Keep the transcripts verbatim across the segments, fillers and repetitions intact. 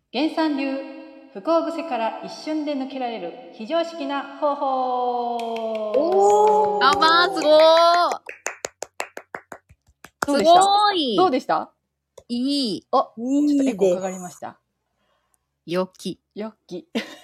原産流不幸癖から一瞬で抜けられる非常識な方法。 おー、あ、まあ、すごー。すごい。 どうでした？ いい。 お、ちょっとエコーかかりました。 よき。 よき。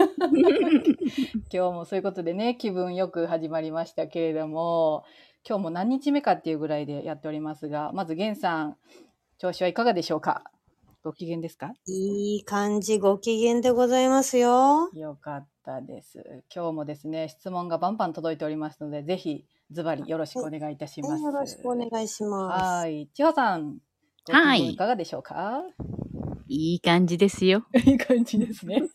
今日もそういうことでね、気分よく始まりましたけれども、今日も何日目かっていうぐらいでやっておりますが、まず源さん、調子はいかがでしょうか？ご機嫌ですか？ いい感じ、ご機嫌でございますよ。 よかったです。今日もですね、質問がバンバン届いておりますので、ぜひズバリよろしくお願いいたします。 はい、よろしくお願いします。 はい。千穂さん、ご機嫌いかがでしょうか？はい、 いい感じですよ。 いい感じですね。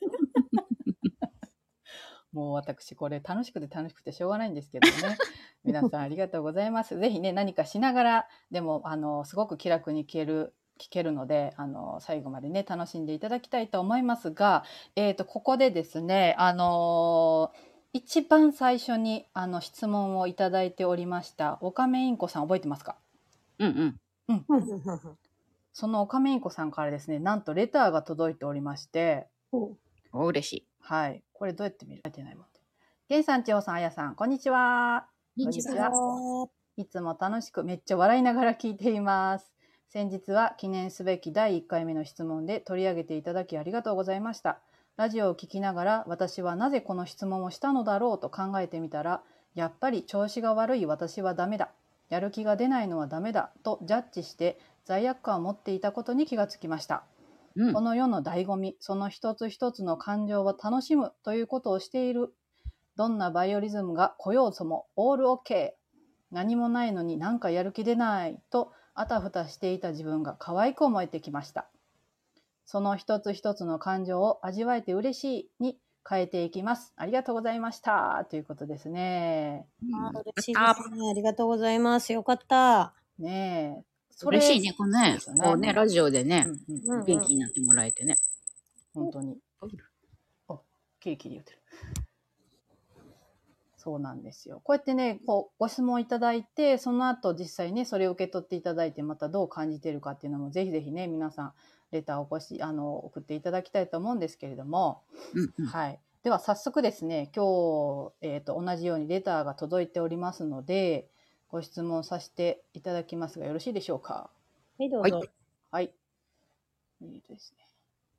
もう私これ楽しくて楽しくてしょうがないんですけどね。皆さんありがとうございます。ぜひね、何かしながらでもあのすごく気楽に聞ける聞けるので、あの最後までね楽しんでいただきたいと思いますが、えーとここでですね、あのー、一番最初にあの質問をいただいておりましたおかめインコさん、覚えてますか？ うんうん。 うん。そのおかめインコさんからですね、なんとレターが届いておりまして、 お、嬉しい。 はい。これどうやって見る？源さん、千穂さん、あやさん、こんにちは。 こんにちは。 いつも楽しくめっちゃ笑いながら聞いています。先日は記念すべきだいいっかいめの質問で取り上げていただきありがとうございました。ラジオを聞きながら私はなぜこの質問をしたのだろうと考えてみたら、やっぱり調子が悪い私はダメだ、やる気が出ないのはダメだとジャッジして罪悪感を持っていたことに気がつきました。うん、この世の醍醐味、その一つ一つの感情を楽しむということをしている。どんなバイオリズムが来ようともオールオッケー。何もないのになんかやる気出ないとあたふたしていた自分が可愛く思えてきました。その一つ一つの感情を味わえて嬉しいに変えていきます。ありがとうございました。ということですね。 あ、嬉しいですね。ありがとうございます。よかった。 ねえ。 それ嬉しいね、このね、ねこうね、ラジオでね、うんうん、元気になってもらえてね。 本当に。お、キリキリ言ってる。そうなんですよ。こうやってね、こうご質問いただいて、その後実際ね、それを受け取っていただいて、またどう感じているかっていうのも、ぜひぜひね、皆さん、レターをお越し、あの、送っていただきたいと思うんですけれども、うんうん、はい。では、早速ですね、今日、えっと、同じようにレターが届いておりますので、ご質問させていただきますが、よろしいでしょうか？ はい、どうぞ。 はい。いいですね。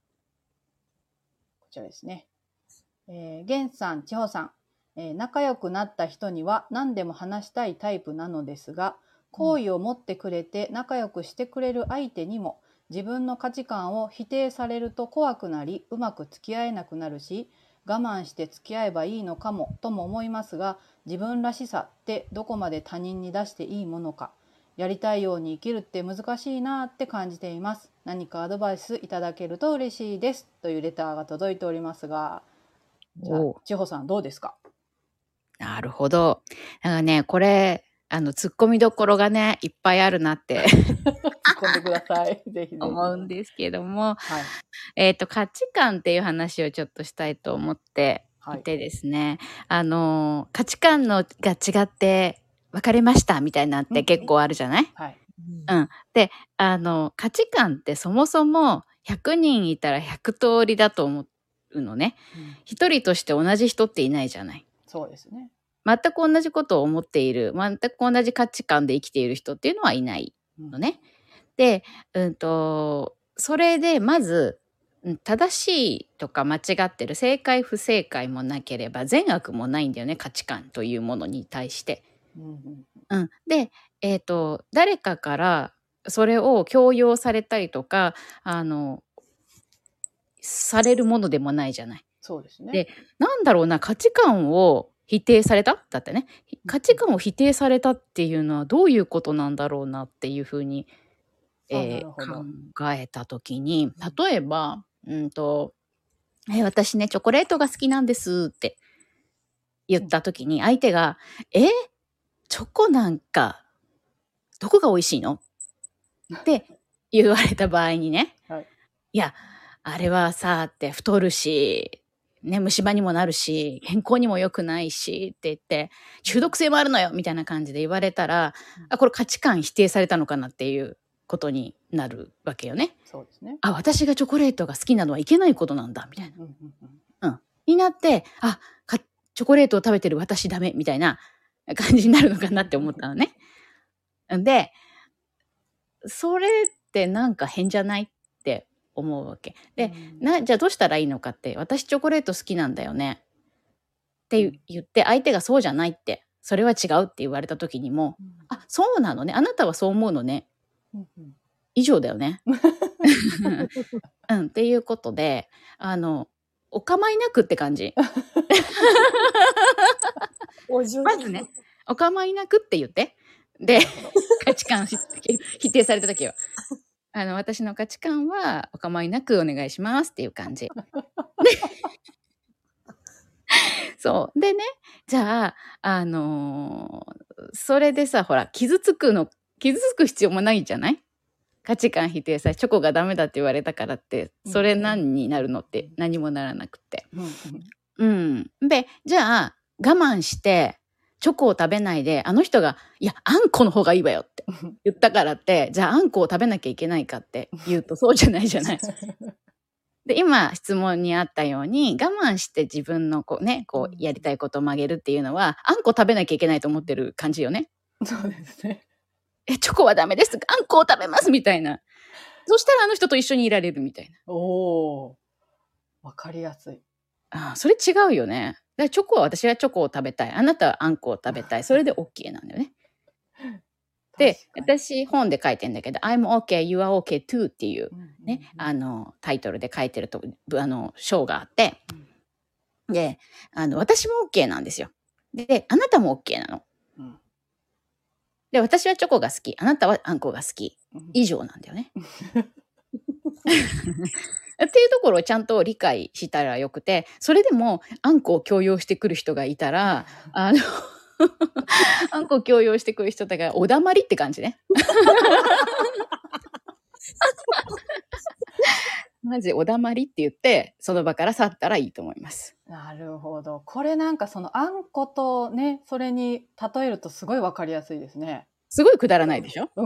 こちらですね。えー、源さん、千穂さん、えー、仲良くなった人には何でも話したいタイプなのですが、好意を持ってくれて仲良くしてくれる相手にも自分の価値観を否定されると怖くなり、うまく付き合えなくなるし、我慢して付き合えばいいのかもとも思いますが、自分らしさってどこまで他人に出していいものか、やりたいように生きるって難しいなって感じています。何かアドバイスいただけると嬉しいです、というレターが届いておりますが、じゃあ千穂さんどうですか？ なるほど。だからね、これ、あの、突っ込みどころがね、いっぱいあるなって。 突っ込んでください。ぜひぜひ。 思うんですけども、はい、えっと、価値観っていう話をちょっとしたいと思っていてですね、はい、あの、価値観のが違って別れましたみたいなって結構あるじゃない？はい。うん。で、あの、価値観ってそもそもひゃくにんいたらひゃく通りだと思うのね。一、うん、人として同じ人っていないじゃない。 そうですね。 全く同じことを思っている、全く同じ価値観で生きている人っていうのはいないのね。うん、で、うんと、それでまず、正しいとか間違ってる、正解不正解もなければ善悪もないんだよね、価値観というものに対して。うんうん、で、えっと、誰かからそれを強要されたりとか、あの、されるものでもないじゃない。 そうですね。 で、なんだろうな、価値観を否定されただってね。価値観を否定されたっていうのはどういうことなんだろうなっていうふうに、えー、考えたときに、例えば、うんと、え、私ね、チョコレートが好きなんですって言ったときに、相手が、え、チョコなんか、どこが美味しいのって言われた場合にね、はい、いや、あれはさ、って太るし、ね、虫歯にもなるし、健康にも良くないしって言って、中毒性もあるのよみたいな感じで言われたら、あ、これ価値観否定されたのかなっていうことになるわけよね。 そうですね。 あ、私がチョコレートが好きなのはいけないことなんだみたいな。 うんうんうんうん。になって、あ、かチョコレートを食べてる私ダメみたいな感じになるのかなって思ったのね。で、それってなんか変じゃないって思うわけ。で、 うんな、じゃあどうしたらいいのかって、私チョコレート好きなんだよねって言って、相手がそうじゃないって、それは違うって言われた時にも、 うんあ、そうなのね。あなたはそう思うのね。 うんうん以上だよね。うん、っていうことで、あの、お構いなくって感じ。 お上まずね、お構いなくって言って。で、価値観否定された時は。あの、私の価値観はお構いなくお願いしますっていう感じ。そう。でね、じゃあ、あのーそれでさ、ほら、傷つくの、傷つく必要もないじゃない？価値観否定され、チョコがダメだって言われたからって、それ何になるのって何もならなくて。 うんうんうん。で、じゃあ、我慢して、チョコを食べないで、あの人が、いや、あんこの方がいいわよって言ったからって、じゃああんこを食べなきゃいけないかって言うとそうじゃないじゃない。で、今質問にあったように、我慢して自分のこうね、こうやりたいことを曲げるっていうのは、あんこ食べなきゃいけないと思ってる感じよね。 そうですね。 え、チョコはダメです。あんこを食べますみたいな。そしたらあの人と一緒にいられるみたいな。 おお、わかりやすい。 ああ、それ違うよね。だからチョコは私はチョコを食べたい。あなたはあんこを食べたい。それで OK なんだよね。で、 確かに私本で書いてんだけど、I'm okay, you are okay too っていううんうんうんね、あの、タイトルで書いてると、あの、章があって、で、あの、私も OK なんですよ。で、あなたも OK なの。 うんで、私はチョコが好き。あなたはあんこが好き。 うん以上なんだよね。っていうところをちゃんと理解したらよくて、それでもあんこを強要してくる人がいたら、あの、あんこを強要してくる人だから、おだまりって感じね。まずおだまりって言って、その場から去ったらいいと思います。 なるほど。これなんかそのあんことね、それに例えるとすごいわかりやすいですね。 すごいくだらないでしょ？ うん、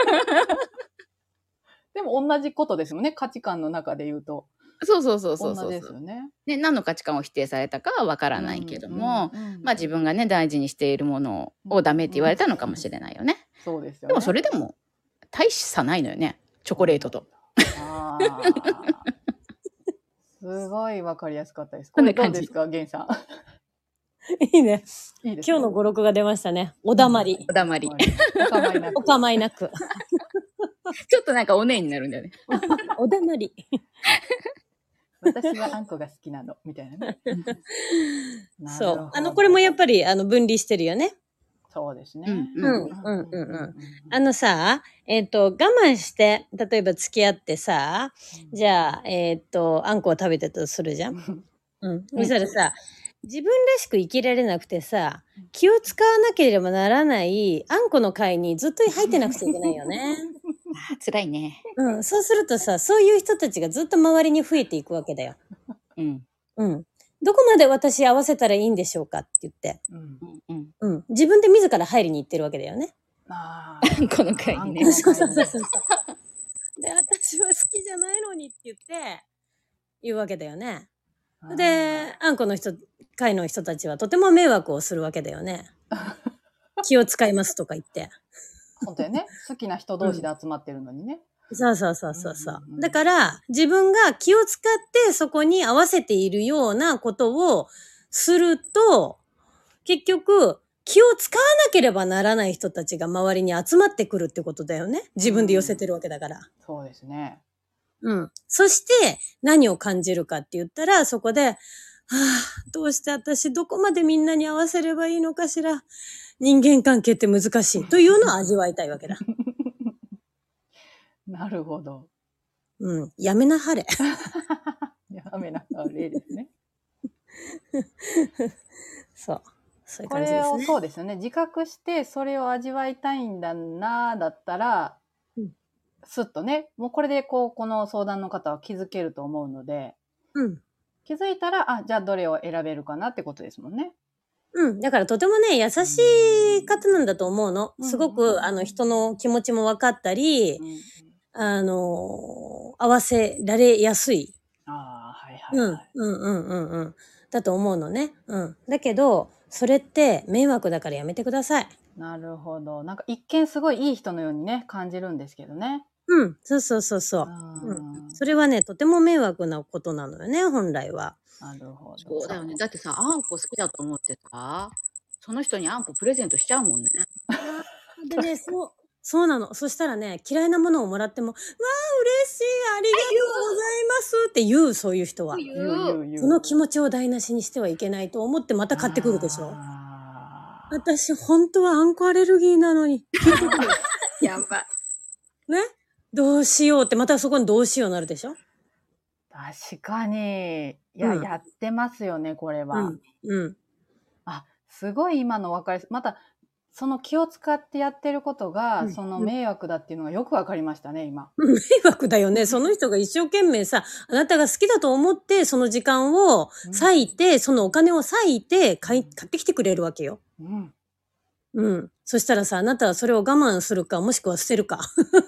でも同じことですもんね。価値観の中で言うと。 そうそうそうそうそう。 同じですよね。 ね、何の価値観を否定されたかはわからないけども、 うんうんうんまあ自分がね、大事にしているものをダメって言われたのかもしれないよね。 そうですよね。 でもそれでも大差ないのよね。チョコレートと。 あーすごいわかりやすかったです。これどうですか、ゲンさん。 いいね。 いいですね今日の語録が出ましたね。おだまり。 おだまり。 お構いなく。 お構いなく。 ちょっとなんかおねになるんだよね。 おだまり。 私はあんこが好きなの、みたいなね。なるほどそう。あの、これもやっぱり、あの、分離してるよね。 そうですね。 うんうん、うん、うん、うん。あのさ、えっ、と、我慢して、例えば付き合ってさ、じゃあ、えっ、と、あんこを食べてたとするじゃん。うん。そしたらさ、自分らしく生きられなくてさ、気を使わなければならないあんこの会にずっと入ってなくちゃいけないよね。 あー辛いね。 うん。そうするとさ、そういう人たちがずっと周りに増えていくわけだよ。 うん。 うん。どこまで私合わせたらいいんでしょうかって言って。 うんうん。 うん。自分で自ら入りに行ってるわけだよね。 ああんこの会にねあんこのそうそう会にそうそう。で、私は好きじゃないのにって言って、言うわけだよね。で、あんこの人、会の人たちはとても迷惑をするわけだよね。気を使いますとか言って。 本当よね。好きな人同士で集まってるのにね。 そうそうそうそうそううんうんうんだから、自分が気を使ってそこに合わせているようなことをすると、結局、気を使わなければならない人たちが周りに集まってくるってことだよね。自分で寄せてるわけだから。 そうですね。 うん。そして何を感じるかって言ったら、そこで、はあ、どうして私どこまでみんなに合わせればいいのかしら。人間関係って難しいというのを味わいたいわけだ。 なるほど。 うん。やめなはれ。 やめなされですね。 そう。そういうこれを感じですね。 そうですよね。自覚してそれを味わいたいんだなだったら、 うんすっとね、もうこれでこう、この相談の方は気づけると思うので、 うん。 気づいたら、あ、じゃあどれを選べるかなってことですもんね。 うん。だからとてもね、優しい方なんだと思うの。すごく、あの、人の気持ちも分かったり、うん、あの、合わせられやすい。 ああ、はいはいはい。 うん、うん、うん、うん。だと思うのね。うん。だけど、それって迷惑だからやめてください。 なるほど。なんか一見すごいいい人のようにね、感じるんですけどね。 うん。そうそうそうそう。うん。それはね、とても迷惑なことなのよね、本来は。 なるほど。 そうだよね。だってさ、あんこ好きだと思ってさ、その人にあんこプレゼントしちゃうもんね。 でね、そう、そうなの。そしたらね、嫌いなものをもらっても、わあ、嬉しい、ありがとうございますって言う、そういう人は。 言う言う言う。 その気持ちを台無しにしてはいけないと思ってまた買ってくるでしょ。私、本当はあんこアレルギーなのに。 やば。 ね、どうしようって、またそこにどうしようになるでしょ。 確かに。いや、うん、やってますよね、これは。 うん。うん。 あ、すごい今の分かり、また、その気を使ってやってることが、うん、その迷惑だっていうのがよく分かりましたね、今。 迷惑だよね。その人が一生懸命さ、あなたが好きだと思って、その時間を割いて、うん、そのお金を割いて買い、買ってきてくれるわけよ。うん。うん。そしたらさ、あなたはそれを我慢するか、もしくは捨てるか。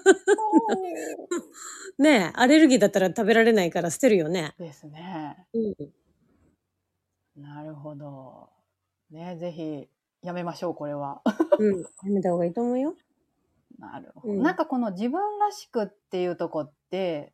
ねえ、アレルギーだったら食べられないから捨てるよね。 ですね。うん。なるほど。ね、ぜひ、やめましょう、これは。 うん。やめた方がいいと思うよ。 なるほど。うん、なんかこの自分らしくっていうとこって、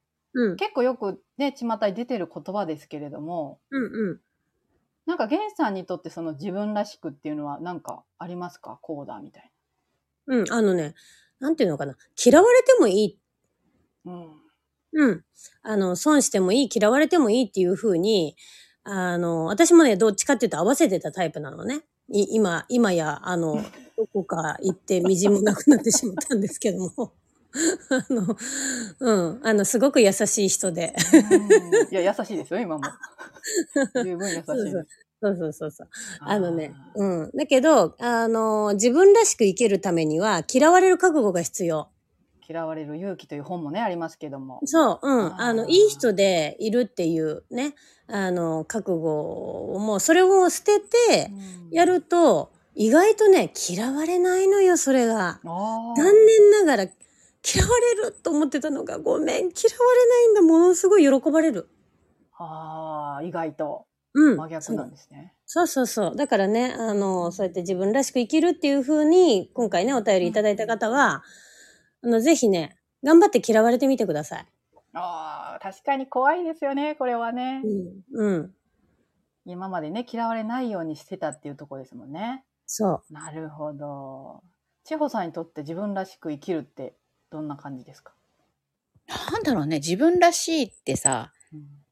うん、結構よくね、巷に出てる言葉ですけれども、うんうん。なんか源さんにとってその自分らしくっていうのは何かありますか？こうだみたいな。うん、あのね、なんていうのかな。嫌われてもいい。うん。うん。あの、損してもいい、嫌われてもいいっていう風に、あの、私もね、どっちかっていうと合わせてたタイプなのね。い今、今や、あの、どこか行ってみじもなくなってしまったんですけども。あの、うん。あの、すごく優しい人で。 いや、優しいですよ、今も。十分優しいです。 そうそうそうそうそうそう。あのね、うん。だけど、あの、自分らしく生きるためには、嫌われる覚悟が必要。 嫌われる勇気という本もね、ありますけども。 そう、うん。あの、いい人でいるっていうね、あの、覚悟をもう、それを捨てて、やると、意外とね、嫌われないのよ、それが。残念ながら、嫌われると思ってたのが、ごめん、嫌われないんだ、ものすごい喜ばれる。 ああ、意外と。うん。真逆なんですね。 そうそうそう。だからね、あの、そうやって自分らしく生きるっていう風に、今回ね、お便りいただいた方は、あの、ぜひね、頑張って嫌われてみてください。 ああ、確かに怖いですよね、これはね。 うん。うん。 今までね、嫌われないようにしてたっていうところですもんね。 そう。 なるほど。千穂さんにとって自分らしく生きるってどんな感じですか？ なんだろうね、自分らしいってさ、うん、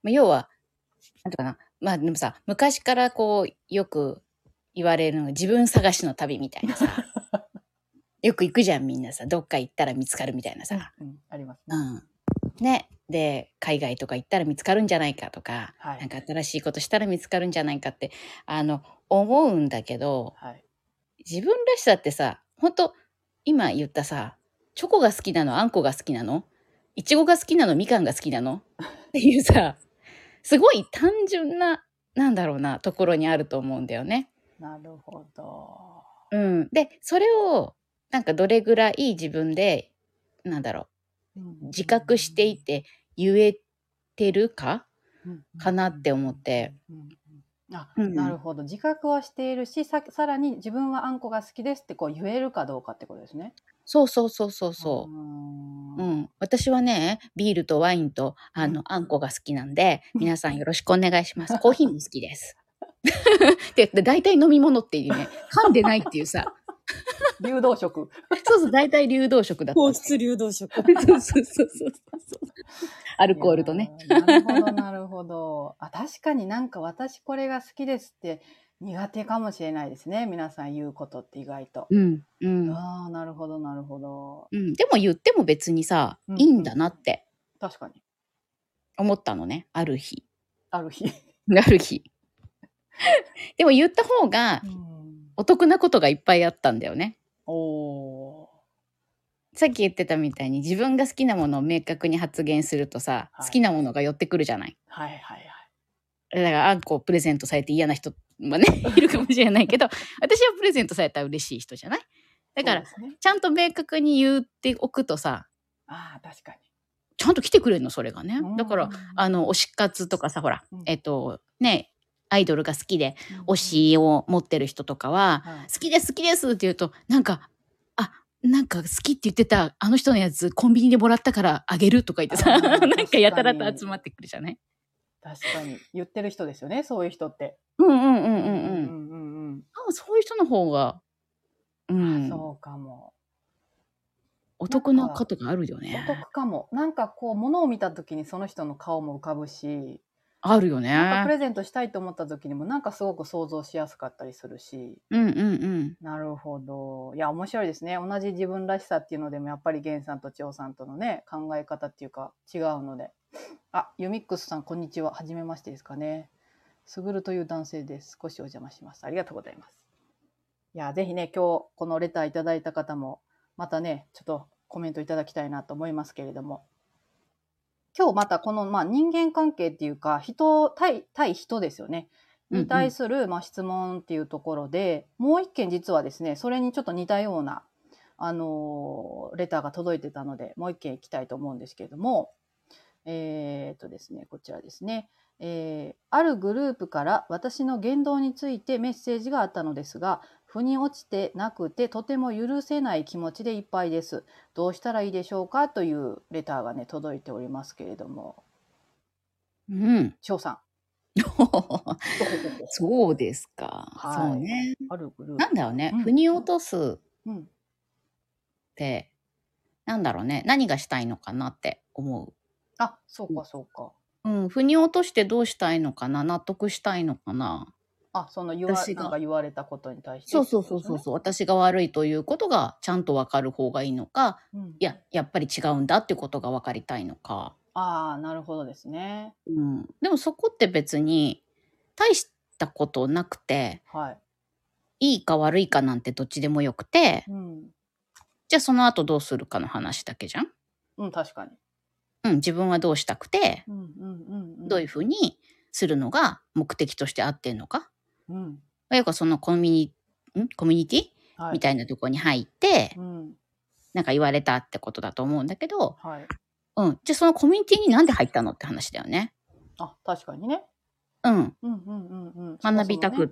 要は、なんていうかな、まあでもさ、昔からこう、よく言われるのが自分探しの旅みたいなさ。よく行くじゃん、みんなさ。どっか行ったら見つかるみたいなさ。 うんうん、ありますね。 うん。ね。で、海外とか行ったら見つかるんじゃないかとか、はい、なんか新しいことしたら見つかるんじゃないかって、あの、思うんだけど、はい、自分らしさってさ、本当今言ったさ、チョコが好きなの、あんこが好きなの、いちごが好きなの、みかんが好きなのっていうさ、すごい単純な、なんだろうな、ところにあると思うんだよね。 なるほど。 うん。で、それを、なんかどれぐらい自分で、なんだろう、自覚していて言えてるか、うん、かなって思って。 あ、うん、なるほど。自覚はしているし、さ、さらに自分はあんこが好きですってこう言えるかどうかってことですね。 そうそうそうそうそう。うん。私はね、ビールとワインと、あの、あんこが好きなんで、皆さんよろしくお願いします。コーヒーも好きです。で、大体飲み物っていうね、噛んでないっていうさ。 流動食。 そうそう、大体流動食だった。 糖質流動食。 そうそうそうそう。アルコールとね。 なるほど、なるほど。あ、確かになんか私これが好きですって苦手かもしれないですね。皆さん言うことって意外と。 うん。うん。 ああ、なるほど、なるほど。 うん。でも言っても別にさ、うん、いいんだなって。 確かに。 思ったのね、ある日。 ある日。 ある日。でも言った方が、お得なことがいっぱいあったんだよね。おー。さっき言ってたみたいに自分が好きなものを明確に発言するとさ、はい、好きなものが寄ってくるじゃない。 はいはいはい。 だからあんこをプレゼントされて嫌な人はね、いるかもしれないけど、私はプレゼントされたら嬉しい人じゃない？だから、ね、ちゃんと明確に言っておくとさ、 ああ、確かに。 ちゃんと来てくれるの、それがね。だから、あの、推し活とかさ、ほら、うん、えっと、ね、アイドルが好きで、推しを持ってる人とかは、うん、好きです、好きですって言うと、なんか、あ、なんか好きって言ってた、あの人のやつ、コンビニでもらったからあげるとか言ってさ、なんかやたらと集まってくるじゃない？ 確かに。言ってる人ですよね、そういう人って。 うんうんうんうんうん。うんうんうん、そういう人の方が、 うん。そうかも。 お得なことがあるよね。 お得かも。なんかこう、物を見た時にその人の顔も浮かぶし、 あるよね。 なんかプレゼントしたいと思った時にもなんかすごく想像しやすかったりするし。 うんうんうん。 なるほど。いや、面白いですね。同じ自分らしさっていうのでもやっぱり源さんと千代さんとのね、考え方っていうか違うので。あ、ユミックスさんこんにちは。はじめましてですかね。すぐるという男性です。少しお邪魔します。ありがとうございます。いや、ぜひね、今日このレターいただいた方もまたね、ちょっとコメントいただきたいなと思いますけれども、今日またこの、まあ、人間関係っていうか人対対人ですよねに対する、まあ、質問っていうところで、うんうん、もう一件実はですねそれにちょっと似たような、あのー、レターが届いてたのでもう一件いきたいと思うんですけれども、えー、っとですねこちらですね、えー、あるグループから私の言動についてメッセージがあったのですが、腑に落ちてなくてとても許せない気持ちでいっぱいです。どうしたらいいでしょうかというレターがね届いておりますけれども、 うん、 翔さんそうですか、はい、そうね。 あるグループなんだろうね、うん、腑に落とすって、うん、なんだろうね、何がしたいのかなって思う。 あ、そうかそうか。 うん、腑に落としてどうしたいのかな、納得したいのかな。 あ、その言わなんか言われたことに対して、 そうそうそうそうそう、私が悪いということがちゃんと分かる方がいいのか、うん、いややっぱり違うんだってことが分かりたいのか。 ああ、なるほどですね。 うん、でもそこって別に大したことなくて、はい、いいか悪いかなんてどっちでもよくて、うん、じゃあその後どうするかの話だけじゃん。 うん、確かに。 うん、自分はどうしたくて、うんうんうんうん、どういうふうにするのが目的として合ってんのか。うん、よくそのコミュニ、んコミュニティ、はい、みたいなところに入って、うん、なんか言われたってことだと思うんだけど、はい、うん、じゃあそのコミュニティになんで入ったのって話だよね。 あ、確かにね。 うん。うんうんうんうん、学びたくって、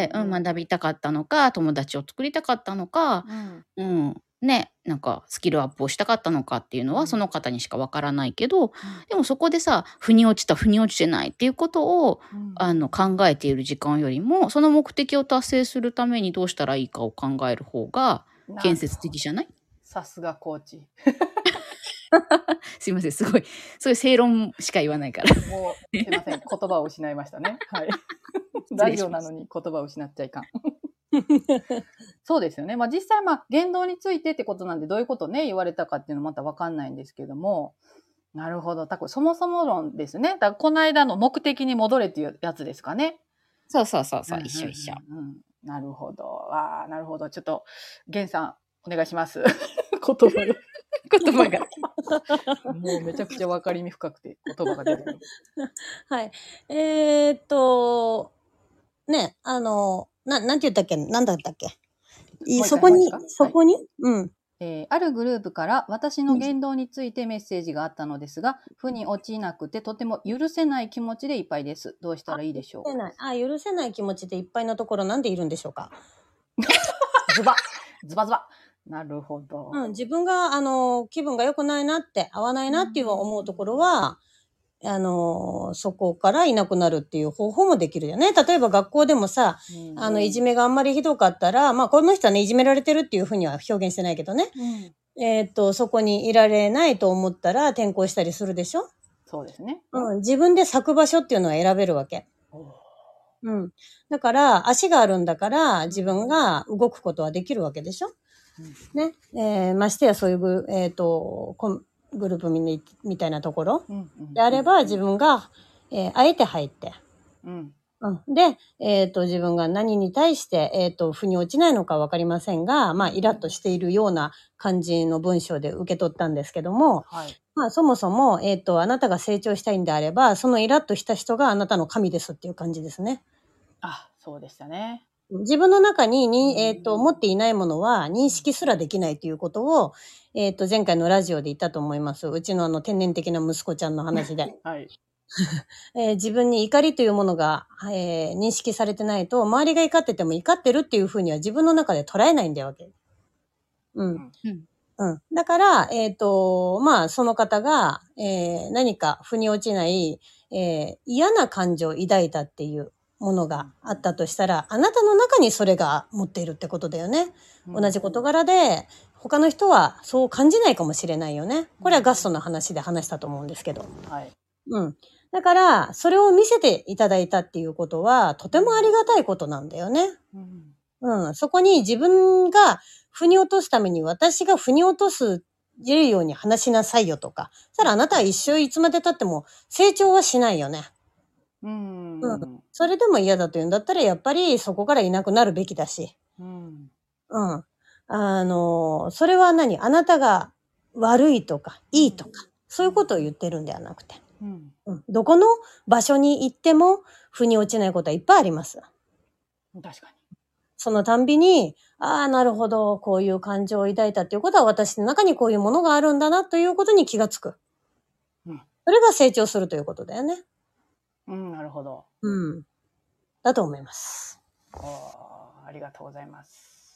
うんうんうん、学びたかったのか、友達を作りたかったのか、うん、うん、ね、なんかスキルアップをしたかったのかっていうのはその方にしかわからないけど、うん、でもそこでさ、腑に落ちた、腑に落ちてないっていうことを、うん、あの考えている時間よりも、その目的を達成するためにどうしたらいいかを考える方が建設的じゃない？ さすがコーチ。 すいません、すごい、そういう正論しか言わないから。 もう、すいません、言葉を失いましたね。はい。ラジオなのに言葉を失っちゃいかん。そうですよね。まあ実際、まあ言動についてってことなんで、どういうことね、言われたかっていうのまたわかんないんですけども、なるほど。多分そもそも論ですね。だからこの間の目的に戻れっていうやつですかね。 そうそうそうそう、うんうんうん、一緒一緒。 うん、なるほど。ああ、なるほど。ちょっと、源さん、お願いします。言葉が。 言葉が。 もうめちゃくちゃ分かりみ深くて言葉が出てくる。 はい。えー、っと、ね、あの、な、なんて言ったっけなんだったっけそこに、そこに、はい、うん。 えー、あるグループから私の言動についてメッセージがあったのですが、腑に落ちなくてとても許せない気持ちでいっぱいです。どうしたらいいでしょうか。 許せない。あ、許せない気持ちでいっぱいのところなんでいるんでしょうか。 ズバズバズバ。なるほど。 うん、自分が、あの、気分が良くないなって、合わないなっていう思うところは、うん、あの、そこからいなくなるっていう方法もできるよね。例えば学校でもさ、うん、あの、いじめがあんまりひどかったら、まあ、この人はね、いじめられてるっていうふうには表現してないけどね。うん、えっと、そこにいられないと思ったら転校したりするでしょ？ そうですね。 うん、自分で咲く場所っていうのは選べるわけ。うん。だから、足があるんだから、自分が動くことはできるわけでしょ？ね。えー、ましてやそういうグ、えっと、グループみ, みたいなところであれば、自分が、えー、あえて入って、うんうん、で、えっと、自分が何に対して、えっと、腑に落ちないのかわかりませんが、まあ、イラッとしているような感じの文章で受け取ったんですけども、はい、まあ、そもそも、えっと、あなたが成長したいんであれば、そのイラッとした人があなたの神ですっていう感じですね。 あ、 そうでしたね。 自分の中にに、えっと、持っていないものは認識すらできないということを、えっと、前回のラジオで言ったと思います。うちのあの天然的な息子ちゃんの話で。 はい。 えー自分に怒りというものが、えー認識されてないと、周りが怒ってても怒ってるっていうふうには自分の中で捉えないんだわけ。うん。 うん。 うん。だから、えっ、と、まあ、その方が、えー何か腑に落ちない、えー嫌な感情を抱いたっていうものがあったとしたら、あなたの中にそれが持っているってことだよね。 うん同じ事柄で、他の人はそう感じないかもしれないよね。これはガストの話で話したと思うんですけど。 はい。 うん。だから、それを見せていただいたっていうことは、とてもありがたいことなんだよね。 うん。 うん。そこに自分が腑に落とすために私が腑に落とするように話しなさいよとか。そしたらあなたは一生いつまで経っても成長はしないよね。 うん。 うん。それでも嫌だというんだったら、やっぱりそこからいなくなるべきだし。 うん。 うん。あの、それは何？あなたが悪いとか、いいとか、そういうことを言ってるんではなくて。 うん。 うん。どこの場所に行っても、腑に落ちないことはいっぱいあります。 確かに。 そのたんびに、ああ、なるほど、こういう感情を抱いたっていうことは、私の中にこういうものがあるんだなということに気がつく。 うん。 それが成長するということだよね。 うん、なるほど。 うん。だと思います。 おー、ありがとうございます。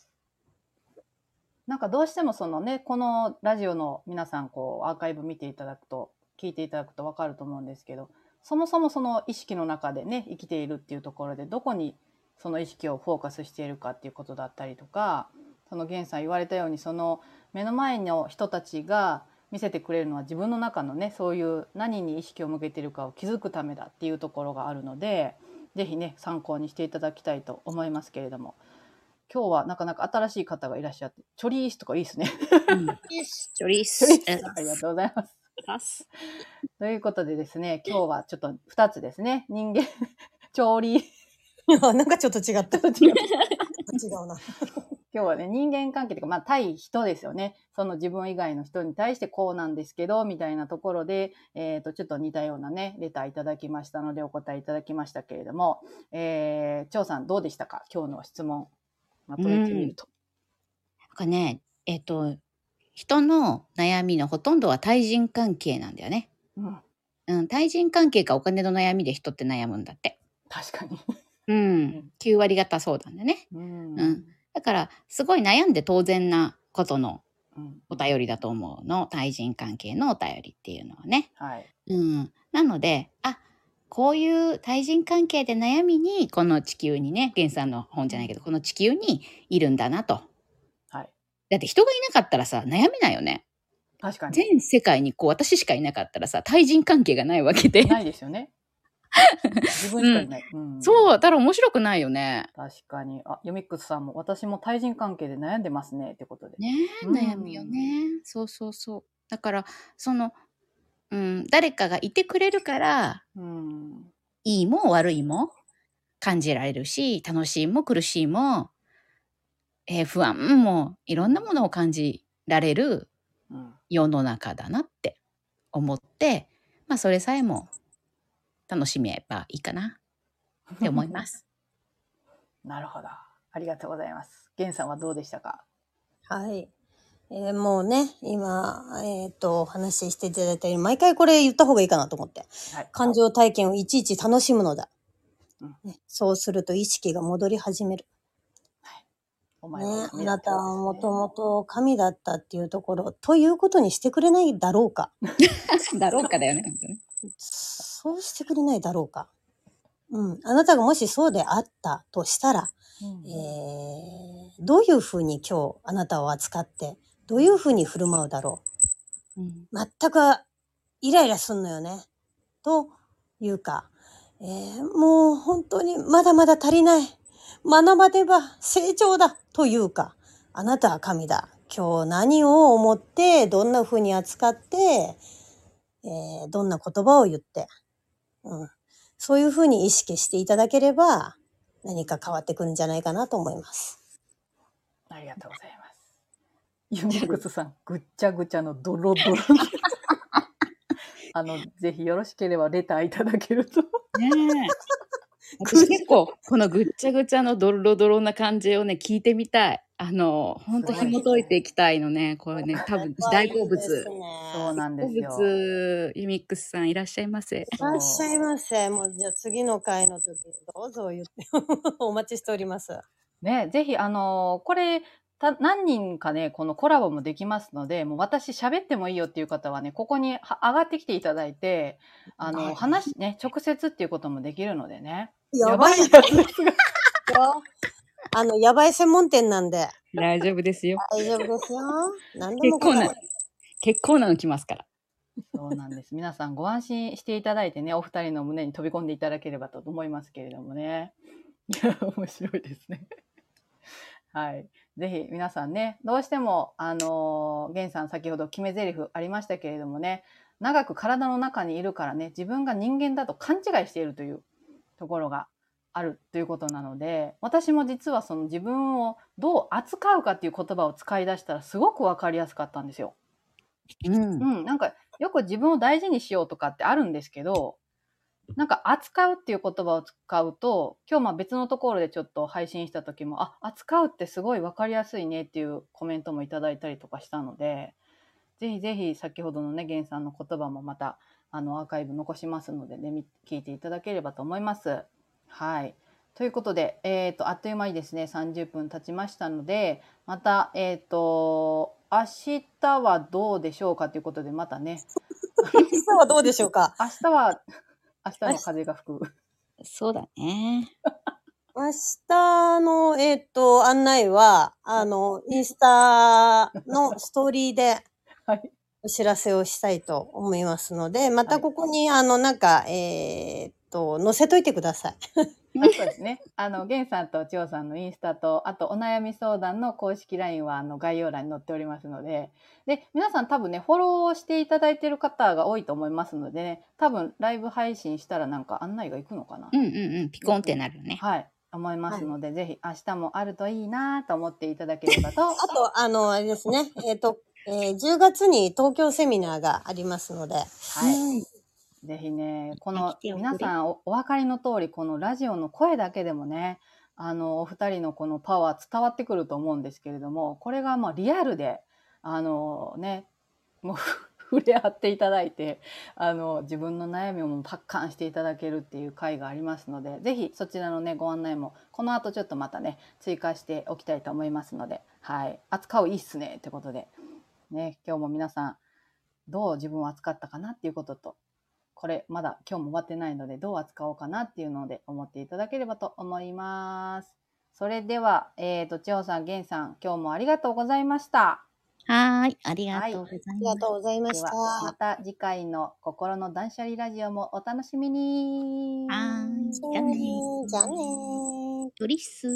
なんかどうしてもそのね、このラジオの皆さんこうアーカイブ見ていただくと、聞いていただくと分かると思うんですけど、そもそもその意識の中でね、生きているっていうところで、どこにその意識をフォーカスしているかっていうことだったりとか、その源さん言われたように、その目の前の人たちが見せてくれるのは自分の中のね、そういう何に意識を向けているかを気づくためだっていうところがあるので、ぜひね、参考にしていただきたいと思いますけれども、今日はなかなか新しい方がいらっしゃって、チョリースとかいいですね。 チョリース。 チョリースありがとうございます。ということでですね、今日はちょっとふたつですね。人間、調理。 なんかちょっと違った。 違う。 違うな。 今日はね、人間関係というか、まあ、対人ですよね。その自分以外の人に対してこうなんですけど、みたいなところで、えっと、ちょっと似たようなね、レターいただきましたので、お答えいただきましたけれども、えー、張さんどうでしたか？今日の質問、まとめてみると。 なんかね、えっと、人の悩みのほとんどは対人関係なんだよね。 うん。 うん、対人関係かお金の悩みで人って悩むんだって。 確かに。 うん。きゅう割方そうなんだね。 うん。 うん。だから、すごい悩んで当然なことのうん。 お便りだと思うの。対人関係のお便りっていうのはね。 はい。 うん。なので、あ、こういう対人関係で悩みに、この地球にね、源さんの本じゃないけど、この地球にいるんだなと。 はい。 だって人がいなかったらさ、悩めないよね。 確かに。 全世界にこう、私しかいなかったらさ、対人関係がないわけで。 ないですよね。自分しかいない。うんうん、 そう、だから面白くないよね。 確かに。あ、ヨミックスさんも、私も対人関係で悩んでますね、ってことで。 ねえ、悩むよね。そうそうそう。だから、その、うん、誰かがいてくれるから、 うん、 いいも悪いも感じられるし、楽しいも苦しいも、えー、不安もいろんなものを感じられる世の中だなって思って、まあそれさえも楽しめばいいかなって思います。 なるほど。ありがとうございます。源さんはどうでしたか？ はい。えー、もうね、今、えっ、ー、と、お話ししていただいたように、毎回これ言った方がいいかなと思って。はい、感情体験をいちいち楽しむのだ。うんね、そうすると意識が戻り始める。はい。お前はね、あなたはもともと神だったっていうところ、ということにしてくれないだろうか。 だろうかだよね。 そうしてくれないだろうか。うん。あなたがもしそうであったとしたら、うんえー、どういうふうに今日あなたを扱って、どういうふうに振る舞うだろう。うん、全くイライラすんのよね。というか、えー、もう本当にまだまだ足りない。学ばねば成長だ。というか、あなたは神だ。今日何を思って、どんなふうに扱って、えー、どんな言葉を言って、うん、そういうふうに意識していただければ、何か変わってくるんじゃないかなと思います。 ありがとうございます。ユミックスさん、ぐっちゃぐちゃのドロドロに。あの、ぜひよろしければレターいただけると。 ね私結構このぐっちゃぐちゃのドロドロな感じをね聞いてみたい。あの本当紐解いていきたいのね。これね多分大好物。 そうなんですよ。 大好物ユミックスさんいらっしゃいませ。 いらっしゃいませ。もうじゃあ次の回の時どうぞ言ってお待ちしております。 ね、ぜひあのこれた何人かねこのコラボもできますので、もう私喋ってもいいよっていう方はねここには上がってきていただいて、あの、 はい、 話ね直接っていうこともできるのでね。 やばいやつですが。あのやばい専門店なんで。 大丈夫ですよ。 大丈夫ですよ。何でも結構な結構なの来ますから。 そうなんです。皆さんご安心していただいてね、お二人の胸に飛び込んでいただければと思いますけれどもね。いや面白いですね。はい。ぜひ皆さんね、どうしても、あのー、ゲンさん先ほど決め台詞ありましたけれどもね、長く体の中にいるからね、自分が人間だと勘違いしているというところがあるということなので、私も実はその自分をどう扱うかっていう言葉を使い出したらすごくわかりやすかったんですよ。 うん。 うん、なんかよく自分を大事にしようとかってあるんですけど、なんか扱うっていう言葉を使うと、今日まあ別のところでちょっと配信した時も、あ、扱うってすごい分かりやすいねっていうコメントもいただいたりとかしたので、ぜひぜひ先ほどのね、ゲンさんの言葉もまたあのアーカイブ残しますのでね、聞いていただければと思います。はい。ということで、えっと、あっという間にですね、さんじゅっぷん経ちましたので、また、えっと、明日はどうでしょうかということで、またね。 明日はどうでしょうか。 明日は、明日の風が吹く。 そうだね。 明日の、えっと、案内は、あの、インスタのストーリーでお知らせをしたいと思いますので、またここに、あの、なんか、えっと、載せといてください。 あ、そうですね。あの、ゲンさんと千代さんのインスタと、あとお悩み相談の公式 ライン はあの概要欄に載っておりますので、で、皆さん多分ね、フォローしていただいている方が多いと思いますのでね、多分ライブ配信したらなんか案内が行くのかな。 うんうんうん、ピコンってなるよね。 はい。思いますので、はい、ぜひ明日もあるといいなと思っていただければと。 あと、あの、あれですね、えっと、えー、じゅうがつに東京セミナーがありますので、はい。 ぜひね、この皆さん お, お分かりの通り、このラジオの声だけでもね、あのお二人のこのパワー伝わってくると思うんですけれども、これがまあリアルであのね、もう触れ合っていただいて、あの自分の悩みをもパッカンしていただけるっていう回がありますので、ぜひそちらのねご案内もこの後ちょっとまたね追加しておきたいと思いますので、はい、扱ういいっすねってことでね、今日も皆さんどう自分を扱ったかなっていうことと、これまだ今日も終わってないのでどう扱おうかなっていうので思っていただければと思います。それでは、えーと、千代さん、源さん、今日もありがとうございました。 はい、ありがとうございます。はい、 ありがとうございました。 では、また次回の心の断捨離ラジオもお楽しみに。 はい、じゃあねー。 じゃあねー。 うりっす。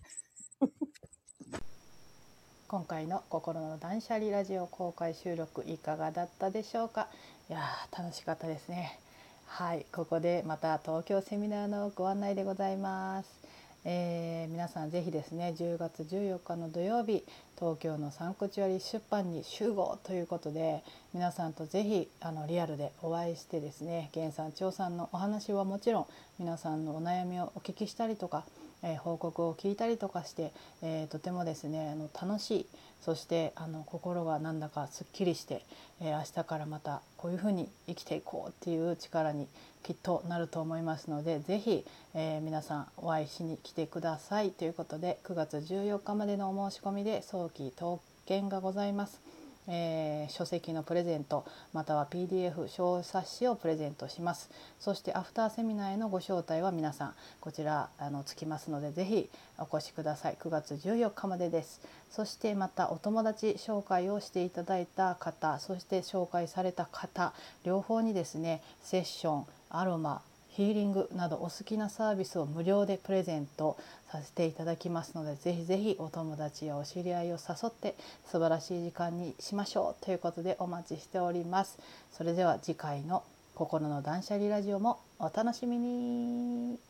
今回の心の断捨離ラジオ公開収録いかがだったでしょうか。いやー楽しかったですね。はい、ここでまた東京セミナーのご案内でございます。えー、皆さんぜひですね、じゅうがつじゅうよっかの土曜日、東京のサンクチュアリ出版に集合ということで、皆さんとぜひあのリアルでお会いしてですね、源さん、千代さんのお話はもちろん、皆さんのお悩みをお聞きしたりとか、えー、報告を聞いたりとかして、えー、とてもですねあの楽しい、そしてあの心がなんだかすっきりして、えー、明日からまたこういうふうに生きていこうっていう力にきっとなると思いますので、ぜひ、えー、皆さんお会いしに来てくださいということで、くがつじゅうよっかまでのお申し込みで早期特典がございます。えー、書籍のプレゼントまたは ピーディーエフ 小冊子をプレゼントします。そしてアフターセミナーへのご招待は皆さんこちらあのつきますので、ぜひお越しください。くがつじゅうよっかまでです。そしてまたお友達紹介をしていただいた方、そして紹介された方両方にですね、セッション、アロマ、ヒーリングなどお好きなサービスを無料でプレゼントさせていただきますので、ぜひぜひお友達やお知り合いを誘って素晴らしい時間にしましょうということでお待ちしております。それでは次回の心の断捨離ラジオもお楽しみに。